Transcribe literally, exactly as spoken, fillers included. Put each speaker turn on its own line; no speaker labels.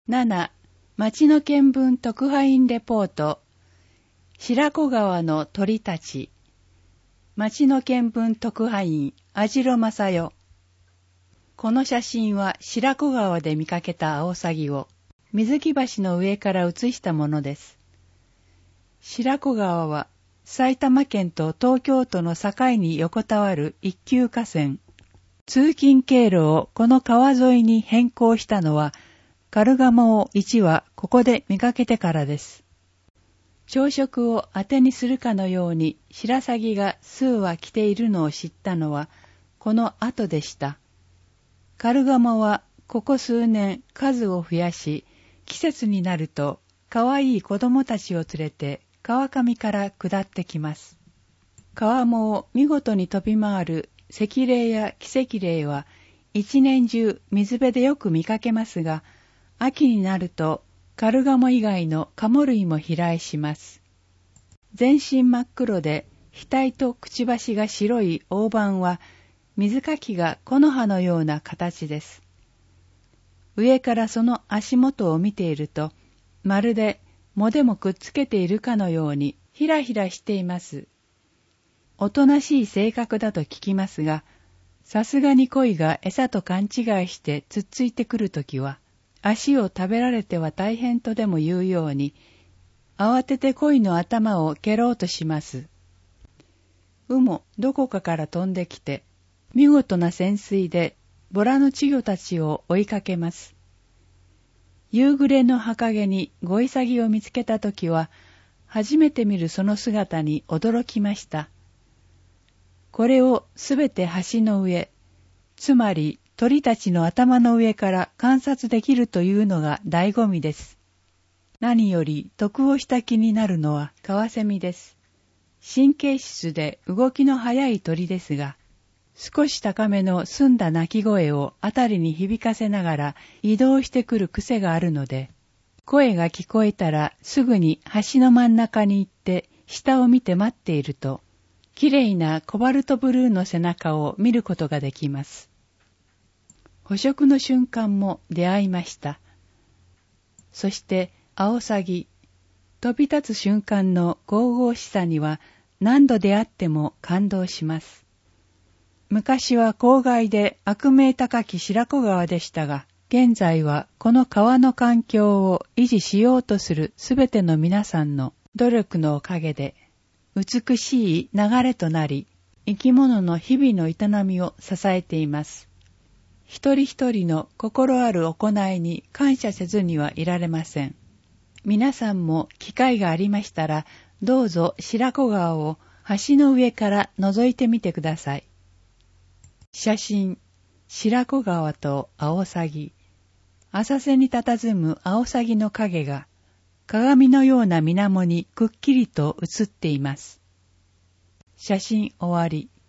なな. 町の見聞特派員レポート。白子川の鳥たち。町の見聞特派員、網代正代。この写真は白子川で見かけたアオサギを水木橋の上から写したものです。白子川は埼玉県と東京都の境に横たわる一級河川。通勤経路をこの川沿いに変更したのは、カルガモをいち羽ここで見かけてからです。朝食を当てにするかのように白鷺が数羽来ているのを知ったのはこの後でした。カルガモはここ数年数を増やし、季節になるとかわいい子供たちを連れて川上から下ってきます。川面を見事に飛び回る赤霊やキセキ霊は一年中水辺でよく見かけますが、秋になるとカルガモ以外のカモ類も飛来します。全身真っ黒で額とくちばしが白い大判は水かきが木の葉のような形です。上からその足元を見ていると、まるで藻でもくっつけているかのようにひらひらしています。おとなしい性格だと聞きますが、さすがに鯉が餌と勘違いしてつっついてくるときは、足を食べられては大変とでも言うように、慌てて鯉の頭を蹴ろうとします。鵜もどこかから飛んできて、見事な潜水でボラの稚魚たちを追いかけます。夕暮れの墓毛にゴイサギを見つけたときは、初めて見るその姿に驚きました。これをすべて橋の上、つまり鳥たちの頭の上から観察できるというのが醍醐味です。何より得をした気になるのはカワセミです。神経質で動きの速い鳥ですが、少し高めの澄んだ鳴き声をあたりに響かせながら移動してくる癖があるので、声が聞こえたらすぐに橋の真ん中に行って下を見て待っていると、きれいなコバルトブルーの背中を見ることができます。捕食の瞬間も出会いました。そしてアオサギ、飛び立つ瞬間の神々しさには何度出会っても感動します。昔は郊外で悪名高き白子川でしたが、現在はこの川の環境を維持しようとするすべての皆さんの努力のおかげで、美しい流れとなり、生き物の日々の営みを支えています。一人一人の心ある行いに感謝せずにはいられません。皆さんも機会がありましたら、どうぞ白子川を橋の上から覗いてみてください。写真、白子川とアオサギ。浅瀬に佇むアオサギの影が、鏡のような水面にくっきりと映っています。写真終わり。